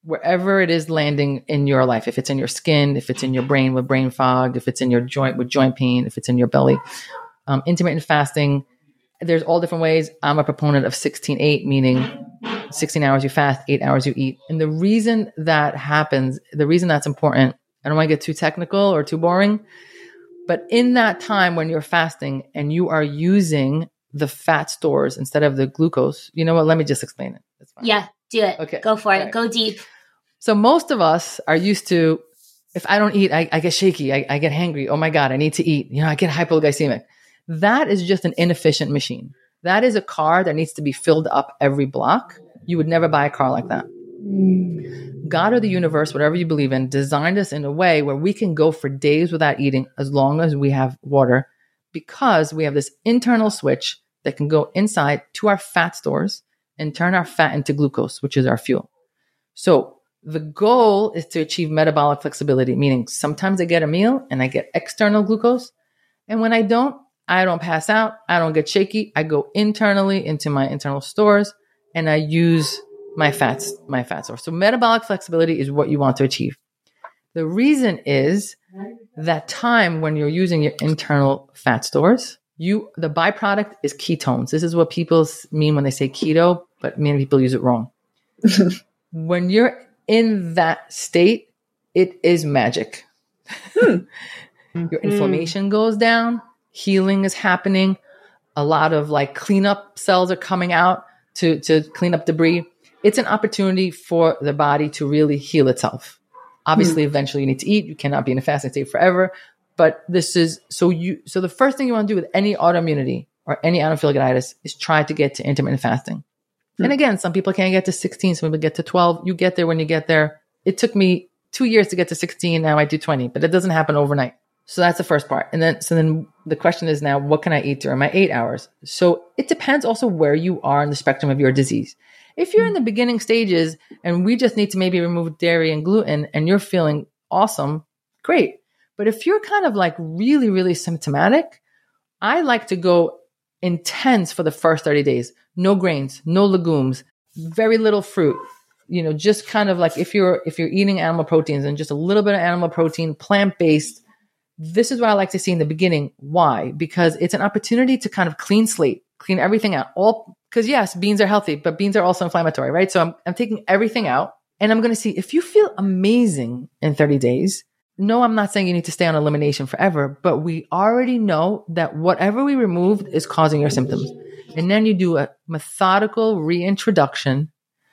wherever it is landing in your life, if it's in your skin, if it's in your brain with brain fog, if it's in your joint with joint pain, if it's in your belly. Intermittent fasting, there's all different ways. I'm a proponent of 16-8, meaning 16 hours you fast, 8 hours you eat. And the reason that happens, the reason that's important, I don't want to get too technical or too boring, but in that time when you're fasting and you are using the fat stores instead of the glucose, you know what? Let me just explain it. That's fine. Yeah, do it. Okay. Go for it. Right. Go deep. So most of us are used to, if I don't eat, I get shaky. I get hangry. Oh my God, I need to eat. I get hypoglycemic. That is just an inefficient machine. That is a car that needs to be filled up every block. You would never buy a car like that. God or the universe, whatever you believe in, designed us in a way where we can go for days without eating as long as we have water, because we have this internal switch that can go inside to our fat stores and turn our fat into glucose, which is our fuel. So the goal is to achieve metabolic flexibility, meaning sometimes I get a meal and I get external glucose. And when I don't pass out. I don't get shaky. I go internally into my internal stores and I use my fat source. So metabolic flexibility is what you want to achieve. The reason is that time when you're using your internal fat stores, the byproduct is ketones. This is what people mean when they say keto, but many people use it wrong. When you're in that state, it is magic. Your inflammation goes down. Healing is happening. A lot of cleanup cells are coming out to clean up debris. It's an opportunity for the body to really heal itself. Obviously, eventually you need to eat. You cannot be in a fasting state forever. But this is, so the first thing you want to do with any autoimmunity or any anaphylactitis is try to get to intermittent fasting. And again, some people can't get to 16, some people get to 12. You get there when you get there. It took me 2 years to get to 16. Now I do 20, but it doesn't happen overnight. So that's the first part. And then the question is now, what can I eat during my 8 hours? So it depends also where you are in the spectrum of your disease. If you're in the beginning stages and we just need to maybe remove dairy and gluten and you're feeling awesome, great. But if you're kind of really, really symptomatic, I like to go intense for the first 30 days. No grains, no legumes, very little fruit. Just kind of if you're eating animal proteins and just a little bit of animal protein, plant-based. This is what I like to see in the beginning. Why? Because it's an opportunity to kind of clean slate, clean everything out. Because yes, beans are healthy, but beans are also inflammatory, right? So I'm taking everything out and I'm going to see if you feel amazing in 30 days. No, I'm not saying you need to stay on elimination forever, but we already know that whatever we removed is causing your symptoms. And then you do a methodical reintroduction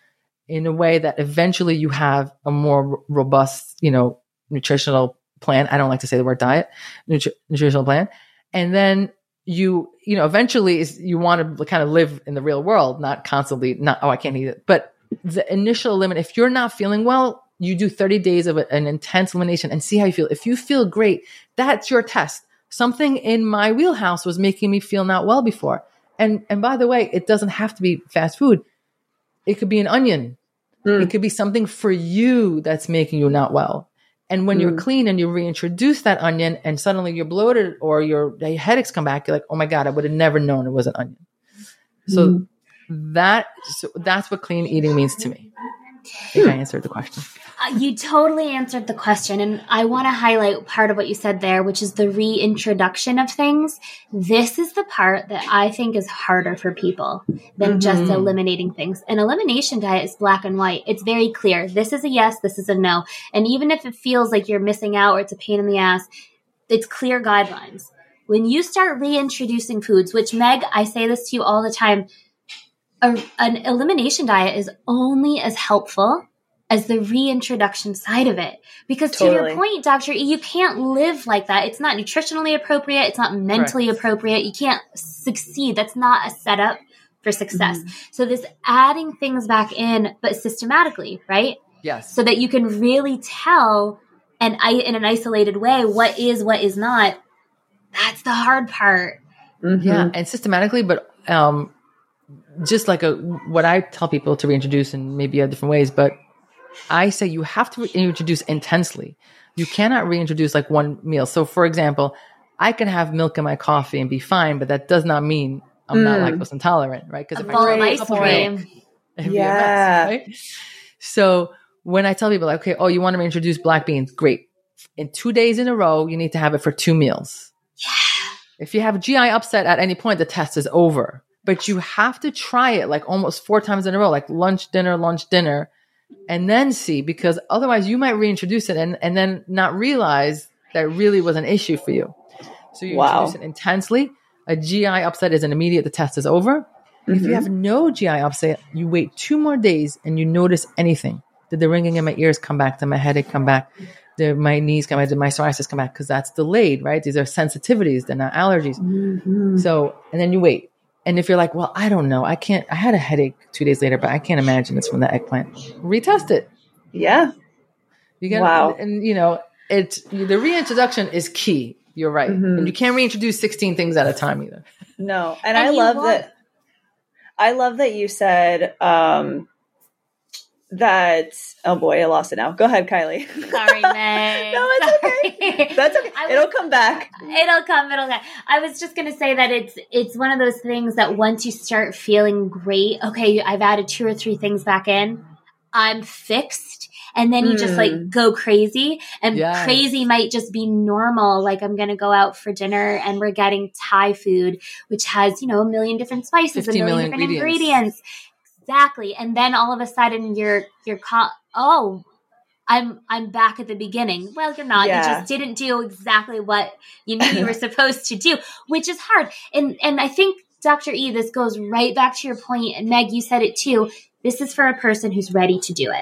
in a way that eventually you have a more robust, nutritional plan. I don't like to say the word diet, nutritional plan. And then eventually you want to kind of live in the real world, not constantly, I can't eat it. But the initial limit, if you're not feeling well, you do 30 days of an intense elimination and see how you feel. If you feel great, that's your test. Something in my wheelhouse was making me feel not well before. And by the way, it doesn't have to be fast food. It could be an onion. It could be something for you that's making you not well. And when you're clean and you reintroduce that onion and suddenly you're bloated or your headaches come back, you're like, oh my God, I would have never known it was an onion. So that's what clean eating means to me. I think I answered the question. You totally answered the question. And I want to highlight part of what you said there, which is the reintroduction of things. This is the part that I think is harder for people than just eliminating things. An elimination diet is black and white. It's very clear. This is a yes, this is a no. And even if it feels like you're missing out or it's a pain in the ass, it's clear guidelines. When you start reintroducing foods, which Meg, I say this to you all the time, an elimination diet is only as helpful as the reintroduction side of it. Because to your point, Dr. E, you can't live like that. It's not nutritionally appropriate. It's not mentally appropriate. You can't succeed. That's not a setup for success. So this adding things back in, but systematically, right? Yes. So that you can really tell in an isolated way what is not. That's the hard part. Yeah. And systematically, but just what I tell people to reintroduce in maybe different ways, but I say you have to reintroduce intensely. You cannot reintroduce one meal. So for example, I can have milk in my coffee and be fine, but that does not mean I'm not lactose intolerant, right? Because if I try ice cream, it'd be a mess, right? So when I tell people like, okay, oh, you want to reintroduce black beans? Great. In 2 days in a row, you need to have it for 2 meals. Yeah. If you have GI upset at any point, the test is over. But you have to try it like almost 4 times in a row, like lunch, dinner, and then see, because otherwise you might reintroduce it and then not realize that really was an issue for you. So you introduce it intensely. A GI upset is an immediate, the test is over. If you have no GI upset, you wait 2 more days and you notice anything. Did the ringing in my ears come back? Did my headache come back? Did my knees come back? Did my psoriasis come back? Because that's delayed, right? These are sensitivities. They're not allergies. So, and then you wait. And if you're like, well, I don't know. I had a headache 2 days later, but I can't imagine it's from the eggplant. Retest it. Yeah. You get, and you know, the reintroduction is key. You're right. And you can't reintroduce 16 things at a time either. No. And I love that you said, that, oh boy, I lost it now. Go ahead, Kylie. Sorry, Meg. No, it's okay. That's okay. It'll come back. It'll come. I was just going to say that it's one of those things that once you start feeling great, okay, I've added 2 or 3 things back in, I'm fixed. And then you just like go crazy, and crazy might just be normal. Like I'm going to go out for dinner and we're getting Thai food, which has, 1 million different spices, 1 million different ingredients. Exactly. And then all of a sudden I'm back at the beginning. Well, you're not. You just didn't do exactly what you knew you were supposed to do, which is hard. And I think, Dr. E, this goes right back to your point. And Meg, you said it too. This is for a person who's ready to do it.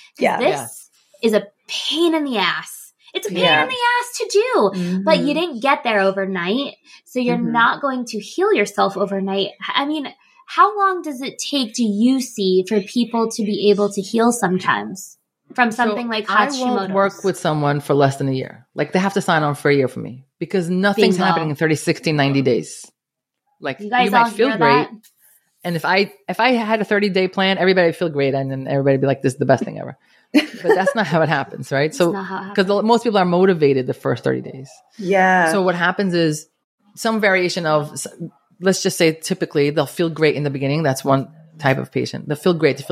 This is a pain in the ass. It's a pain in the ass to do, but you didn't get there overnight. So you're not going to heal yourself overnight. I mean, how long does it take, do you see, for people to be able to heal sometimes from something like Hashimoto's? I won't work with someone for less than a year. Like they have to sign on for a year for me because nothing's happening in 30, 60, 90 days. Like you might feel great. And if I had a 30-day plan, everybody would feel great. And then everybody would be like, this is the best thing ever. But that's not how it happens, right? So, because most people are motivated the first 30 days. Yeah. So what happens is some variation of, let's just say typically they'll feel great in the beginning. That's one type of patient. They'll feel great,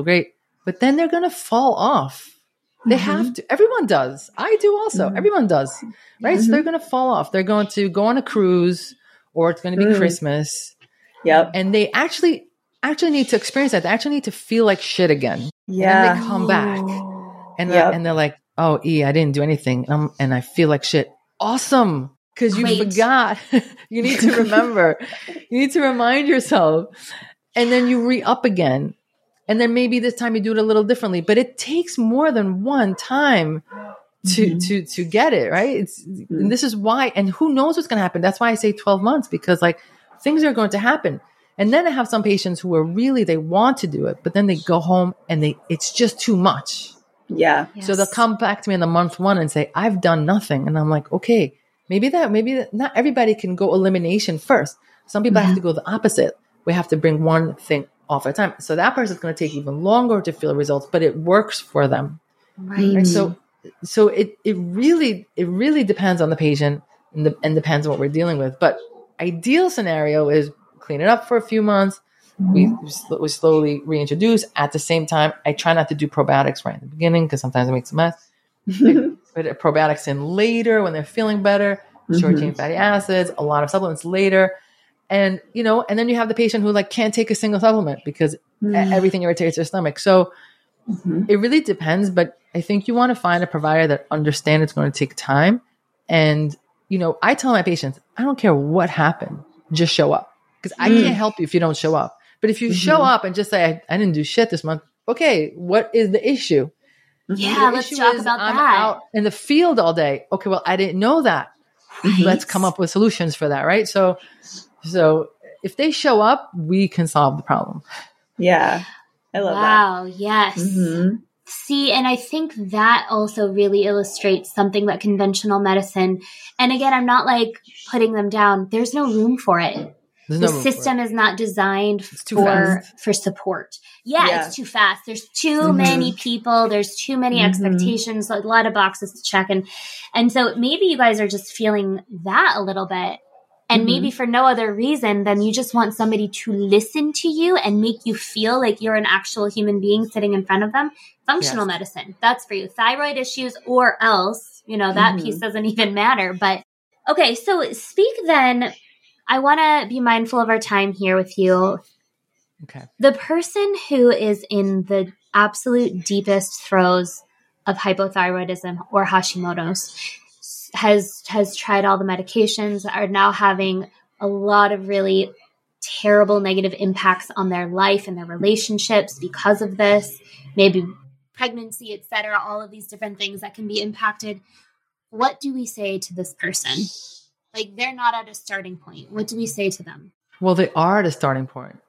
but then they're going to fall off. They have to. Everyone does. I do also. Everyone does, right? So they're going to fall off. They're going to go on a cruise, or it's going to be Christmas. Yep. And they actually need to experience that. They actually need to feel like shit again. Yeah. And then they come back and they're like, oh, I didn't do anything. And I feel like shit. Awesome. Because you forgot. You need to remember. You need to remind yourself. And then you re-up again. And then maybe this time you do it a little differently. But it takes more than one time to get it, right? And this is why. And who knows what's going to happen? That's why I say 12 months. Because like things are going to happen. And then I have some patients who are really, they want to do it, but then they go home and it's just too much. Yeah. So they'll come back to me in the month 1 and say, I've done nothing. And I'm like, okay, maybe not everybody can go elimination first. Some people have to go the opposite. We have to bring one thing off at a time. So that person's going to take even longer to feel results, but it works for them. Right. So it really depends on the patient and depends on what we're dealing with. But ideal scenario is clean it up for a few months. We slowly reintroduce. At the same time, I try not to do probiotics right in the beginning because sometimes it makes a mess. But probiotics in later when they're feeling better, short chain fatty acids, a lot of supplements later. And, and then you have the patient who like can't take a single supplement because everything irritates their stomach. So it really depends. But I think you want to find a provider that understands it's going to take time. And, I tell my patients, I don't care what happened, just show up. Because I can't help you if you don't show up. But if you show up and just say, I didn't do shit this month. Okay, what is the issue? Yeah, let's talk about I'm that. out in the field all day. Okay, well, I didn't know that. Right. Let's come up with solutions for that, right? So if they show up, we can solve the problem. Yeah, I love that. Wow, yes. See, and I think that also really illustrates something that conventional medicine, and again, I'm not like putting them down. There's no room for it. The system is not designed for support. Yeah, it's too fast. There's too many people. There's too many expectations, a lot of boxes to check. And so maybe you guys are just feeling that a little bit. And maybe for no other reason than you just want somebody to listen to you and make you feel like you're an actual human being sitting in front of them. Functional medicine, that's for you. Thyroid issues or else, that piece doesn't even matter. But okay, so speak then. I want to be mindful of our time here with you. Okay. The person who is in the absolute deepest throes of hypothyroidism or Hashimoto's has tried all the medications, are now having a lot of really terrible negative impacts on their life and their relationships because of this, maybe pregnancy, etc., all of these different things that can be impacted. What do we say to this person? Like, they're not at a starting point. What do we say to them? Well, they are at a starting point.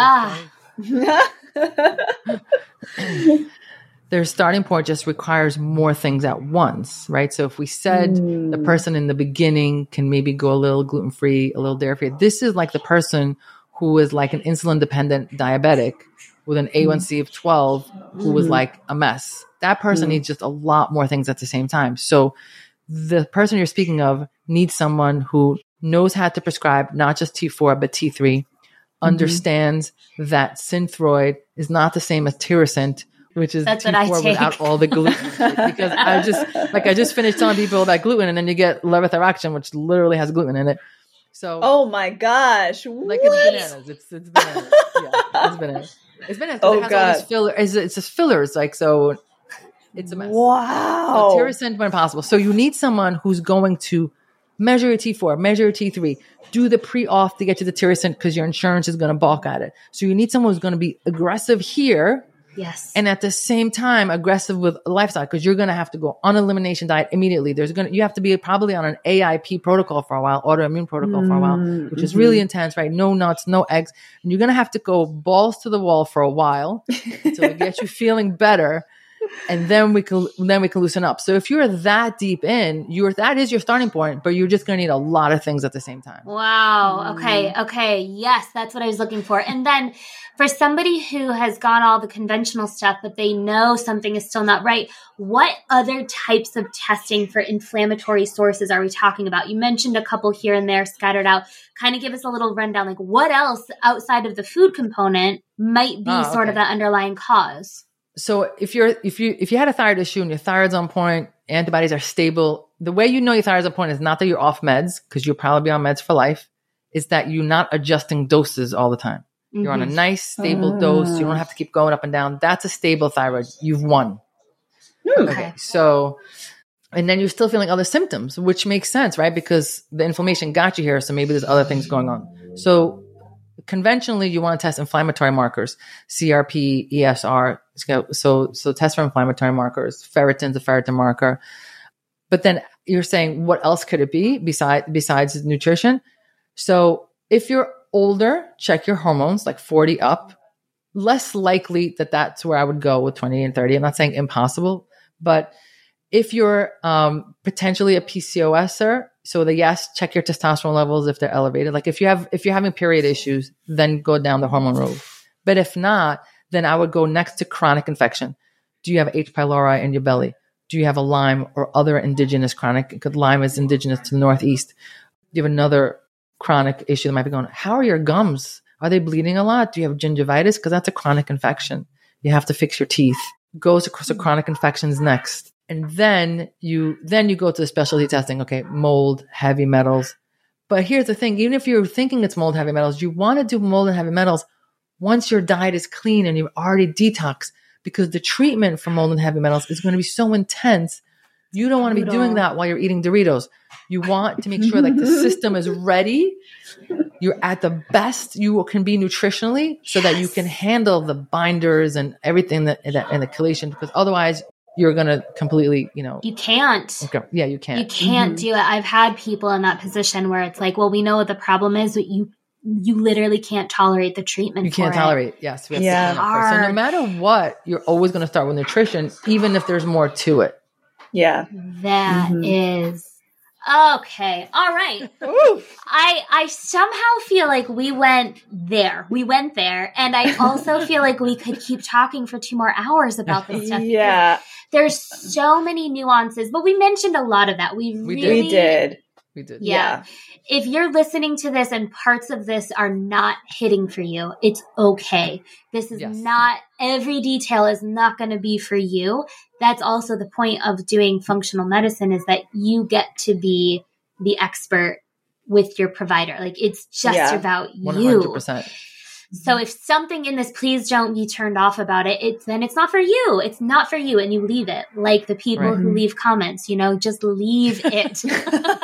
Their starting point just requires more things at once, right? So if we said the person in the beginning can maybe go a little gluten-free, a little dairy-free, this is like the person who is like an insulin-dependent diabetic with an A1C of 12 who was like a mess. That person needs just a lot more things at the same time. So the person you're speaking of needs someone who knows how to prescribe not just T4, but T3, understands that Synthroid is not the same as Tirosint, which is T4 without all the gluten. Because I just finished telling people about gluten, and then you get levothyroxine, which literally has gluten in it. So, oh my gosh, like it's bananas. It's bananas. Yeah, it's bananas. It's bananas. Oh it has all these fillers. It's just fillers. Like, so it's a mess. Wow. So Tirosint when possible. So you need someone who's going to measure your T4, measure your T3, do the pre-auth to get to the Tirosint because your insurance is going to balk at it. So you need someone who's going to be aggressive here. Yes. And at the same time, aggressive with lifestyle, because you're going to have to go on elimination diet immediately. You have to be probably on an AIP protocol for a while, autoimmune protocol for a while, which is really intense, right? No nuts, no eggs. And you're going to have to go balls to the wall for a while until we get you feeling better. And then we can loosen up. So if you're that deep in, that is your starting point, but you're just going to need a lot of things at the same time. Wow. Okay. Yes, that's what I was looking for. And then for somebody who has gone all the conventional stuff, but they know something is still not right, what other types of testing for inflammatory sources are we talking about? You mentioned a couple here and there scattered out. Kind of give us a little rundown, like what else outside of the food component might be sort of the underlying cause? So if you had a thyroid issue and your thyroid's on point, antibodies are stable, the way you know your thyroid's on point is not that you're off meds, because you'll probably be on meds for life, is that you're not adjusting doses all the time. You're on a nice, stable dose. You don't have to keep going up and down. That's a stable thyroid. You've won. Okay. So, and then you're still feeling other symptoms, which makes sense, right? Because the inflammation got you here. So maybe there's other things going on. So conventionally, you want to test inflammatory markers, CRP, ESR. So test for inflammatory markers. Ferritin's a ferritin marker. But then you're saying, what else could it be besides nutrition? So if you're older, check your hormones, like 40 up. Less likely that's where I would go with 20 and 30. I'm not saying impossible, but if you're potentially a PCOSer, check your testosterone levels if they're elevated. Like if you're having period issues, then go down the hormone road. But if not, then I would go next to chronic infection. Do you have H. pylori in your belly? Do you have a Lyme or other indigenous chronic? Because Lyme is indigenous to the Northeast. Do you have another chronic issue that might be going on? How are your gums? Are they bleeding a lot? Do you have gingivitis? Because that's a chronic infection. You have to fix your teeth. Goes across the chronic infections next. And then you go to the specialty testing. Okay, mold, heavy metals. But here's the thing. Even if you're thinking it's mold, heavy metals, you want to do mold and heavy metals once your diet is clean and you've already detoxed, because the treatment for mold and heavy metals is going to be so intense. You don't want to be doing that while you're eating Doritos. You want to make sure like the system is ready. You're at the best you can be nutritionally so that you can handle the binders and everything and the chelation, because otherwise you're going to completely, You can't. Okay. Yeah, you can't. You can't do it. I've had people in that position where it's like, well, we know what the problem is, but you literally can't tolerate the treatment. You can't tolerate. Yes. We have to so no matter what, you're always going to start with nutrition, even if there's more to it. Yeah. That is okay. All right. I somehow feel like we went there. And I also feel like we could keep talking for 2 more hours about this stuff. Yeah. There's so many nuances, but we mentioned a lot of that. We did. Yeah. if you're listening to this and parts of this are not hitting for you, it's okay. This is not, every detail is not going to be for you. That's also the point of doing functional medicine, is that you get to be the expert with your provider. Like, it's just about 100%. you. So if something in this, please don't be turned off about it. Then it's not for you. It's not for you. And you leave it, like the people who leave comments, just leave it. So,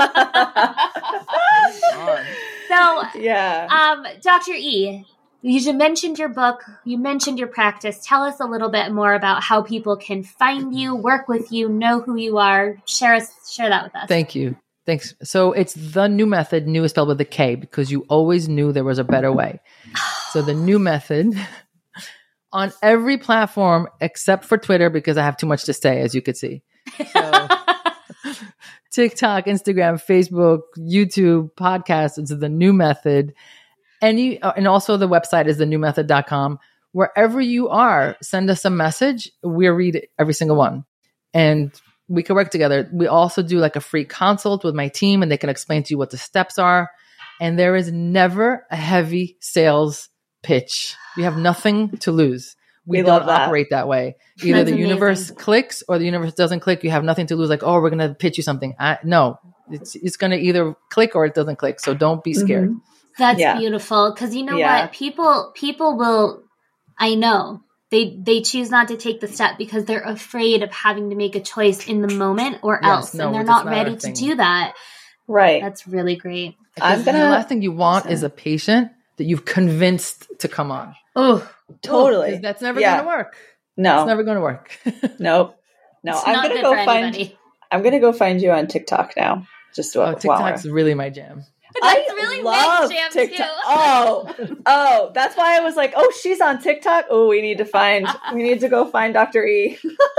Dr. E, you mentioned your book, you mentioned your practice. Tell us a little bit more about how people can find you, work with you, know who you are. Share that with us. Thank you. Thanks. So it's The New Method. New is spelled with a K, because you always knew there was a better way. So The New Method on every platform except for Twitter, because I have too much to say, as you could see. So TikTok, Instagram, Facebook, YouTube, podcasts, it's The New Method. And also the website is thenewmethod.com. Wherever you are, send us a message. We'll read every single one. And we can work together. We also do like a free consult with my team, and they can explain to you what the steps are. And there is never a heavy sales pitch. You have nothing to lose. We don't operate that way. Either the universe clicks or the universe doesn't click. You have nothing to lose. Like, oh, we're going to pitch you something. No, it's going to either click or it doesn't click. So don't be scared. That's beautiful. Because you know what? People will, I know, they choose not to take the step because they're afraid of having to make a choice in the moment or else. And they're not ready to do that. Right. That's really great. The last thing you want is a patient that you've convinced to come on. Oh, totally. That's never going to work. No. It's never going to work. Nope. No, I'm going to go find you on TikTok now. Just TikTok's really my jam. That's really love Nick's jam TikTok. Oh, that's why I was like, oh, she's on TikTok. Oh, we need to go find Dr. E.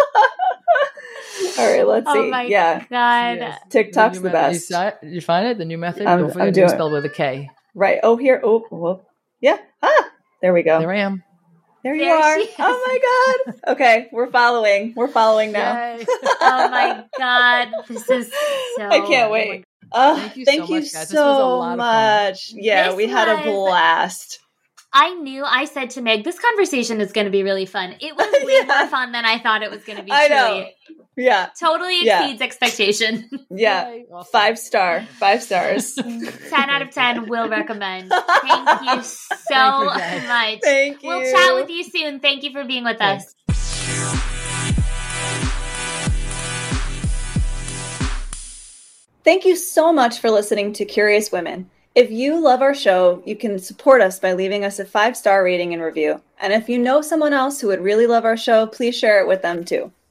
All right, let's see. Oh my God. Yes. TikTok's the best. You find it? The New Method? Don't forget it's spelled with a K. Right. Oh, here. Oh, well, yeah. There we go. There I am. There you are. Oh my God. Okay. We're following now. Oh my God. This is so. I can't wait. Thank you so much. Yeah, we had a blast. I said to Meg, this conversation is going to be really fun. It was way more fun than I thought it was going to be. I know. Yeah. Totally exceeds expectation. Yeah. 5 stars. 10 out of 10 will recommend. Thank you so much. Thank you. We'll chat with you soon. Thank you for being with us. Thank you so much for listening to Curious Women. If you love our show, you can support us by leaving us a 5-star rating and review. And if you know someone else who would really love our show, please share it with them too.